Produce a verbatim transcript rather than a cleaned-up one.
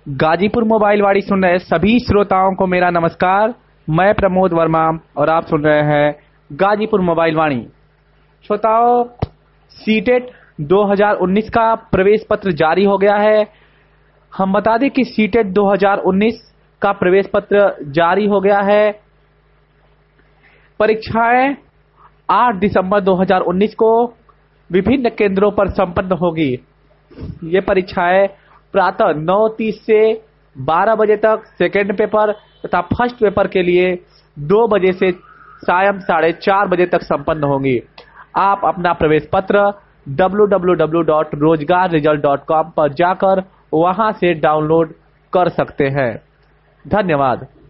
Ghazipur mobile वाड़ी सुन रहे सभी श्रोताओं को मेरा नमस्कार। मैं प्रमोद वर्मा और आप सुन रहे हैं गाजीपुर मोबाइल वाणी। श्रोताओं, सीटेट दो हज़ार उन्नीस का प्रवेश पत्र जारी हो गया है। हम बता दें कि सीटेट दो हज़ार उन्नीस का प्रवेश पत्र जारी हो गया है। परीक्षाएं आठ दिसंबर दो हज़ार उन्नीस को विभिन्न केंद्रों पर संपन्न होगी। ये परीक्षाएं प्रातः नौ तीस से बारह बजे तक सेकेंड पेपर तथा फर्स्ट पेपर के लिए दो बजे से सायं साढ़े चार बजे तक संपन्न होंगी। आप अपना प्रवेश पत्र W W W dot Rozgar result dot com पर जाकर वहां से डाउनलोड कर सकते हैं। धन्यवाद।